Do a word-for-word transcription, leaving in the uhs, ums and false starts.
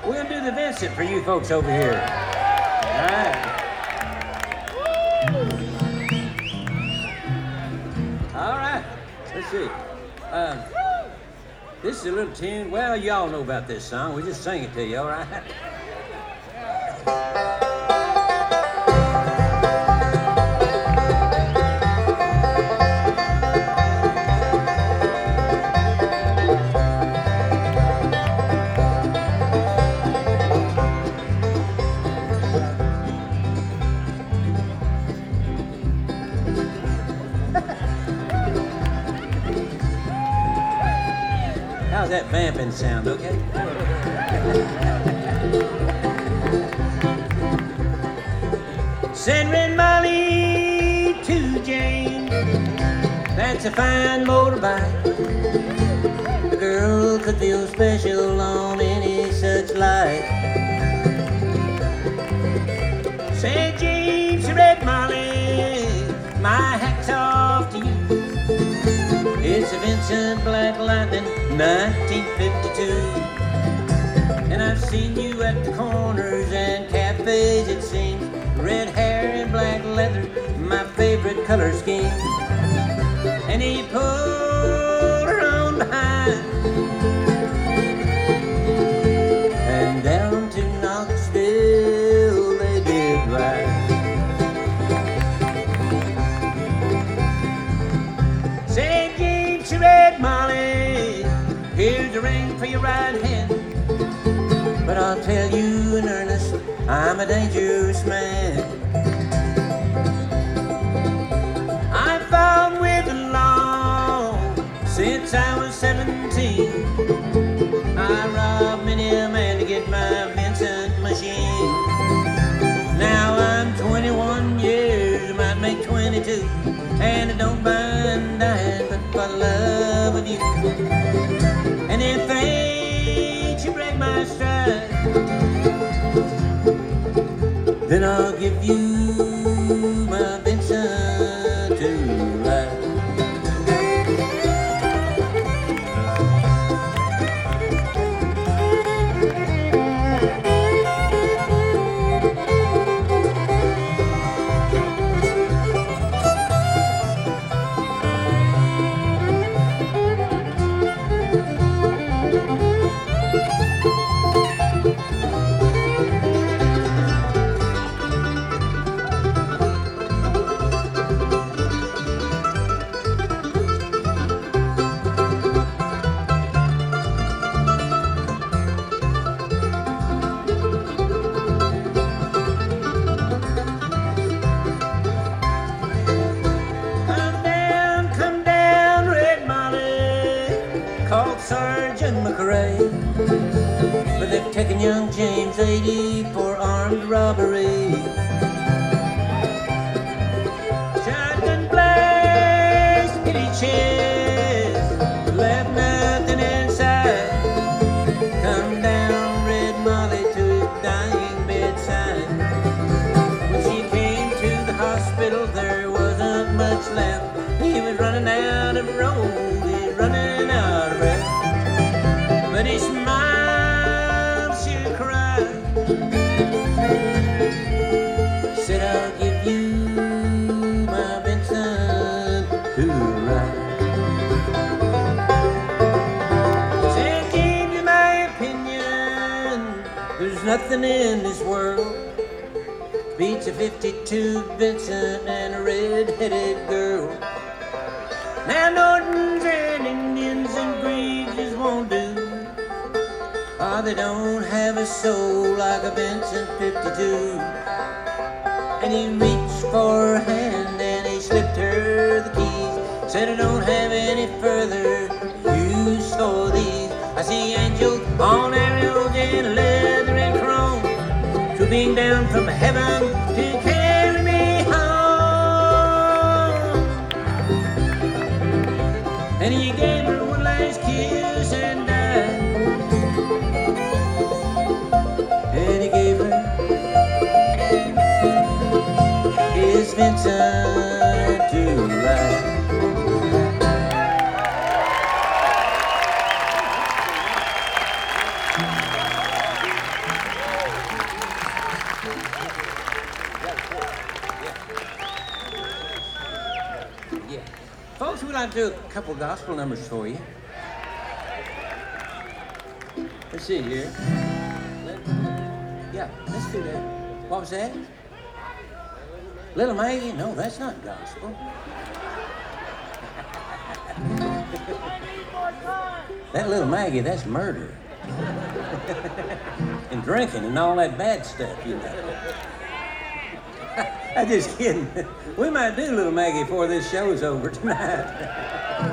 We'll do the Vincent for you folks over here. All right. All right. Let's see. Uh, this is a little tune. Well, y'all know about this song. We just sing it to you, all right? How's that vamping sound, okay? Send Red Molly to Jane. That's a fine motorbike. The girl could feel special on any such light. Said James to Red Molly, my hat's off to you. It's a Vincent Black Lightning, nineteen fifty-two. And I've seen you at the corners and cafes, it seems. Red hair and black leather, my favorite color scheme. And he pulled her on behind and down to Knoxville they did ride. Saint James to Red Molly, here's a ring for your right hand. But I'll tell you in earnest, I'm a dangerous man. I fought with the law since I was seventeen. I robbed many a man to get my Vincent machine. Now I'm twenty-one years, might make twenty-two, and I don't mind dying but for the love of you. And if ain't you break my stride, then I'll give you my Vincent to ride. Sergeant McRae, but they've taken young James eighty for armed robbery. Shotgun blast, hit his chest, left nothing inside. Come down Red Molly to his dying bedside. When she came to the hospital, there wasn't much left. He was running out of road, he was running out of breath. But he smiled, she cried, said I'll give you my Vincent to ride. Said, give you my opinion, there's nothing in this world beats a fifty-two Vincent and a red-headed girl. Now Nortons and Indians and Greaves won't do. Oh, they don't have a soul like a Vincent fifty-two. And he reached for her hand and he slipped her the keys. Said I don't have any further use for these. I see angels on aerials in leather and chrome, swooping down from heaven to carry me home. And he gave her one last kiss and died. And he gave her his Vincent to ride. might do a couple gospel numbers for you. Let's see here. Let, yeah, let's do that. What was that? Little Maggie? No, that's not gospel. That Little Maggie, that's murder. And drinking and all that bad stuff, you know. I'm just kidding. We might do Little Maggie before this show's over tonight.